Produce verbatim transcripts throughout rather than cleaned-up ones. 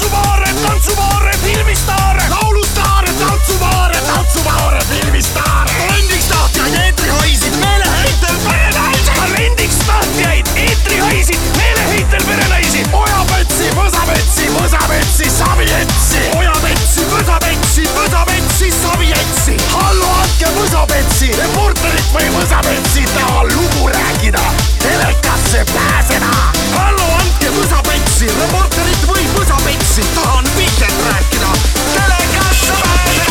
tantsuvaare, tantsuvaare, filmistaare. Laulustaare, tantsuvaare, tantsuvaare, filmistaare. Rendiks tahtjaid eetrihaisid, meeleheitel perenaisi. Rendiks tahtjaid eetrihaisid, meeleheitel perenaisi. Ojavetsi, võsavetsi, võsavetsi, savietsi. Ojavetsi, võsavetsi, võsavetsi, savietsi. Hallo, andke võsavetsi, reporterit või võsavetsi tahan lugu rääkida. Telekasse pääseda. Hallo, andke võsavetsi, reporterit või võsavetsi tahan vihjet rääkida. Telekasse pääseda.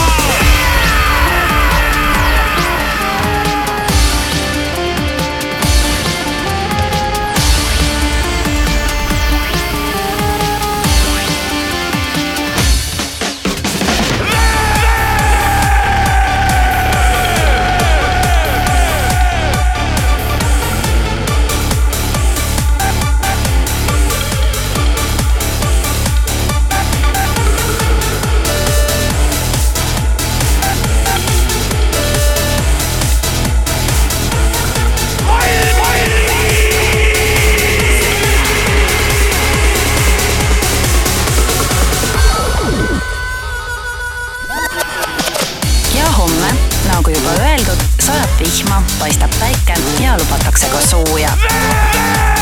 Nagu juba öeldud, sajab vihma, paistab päike ja lubatakse ka sooja.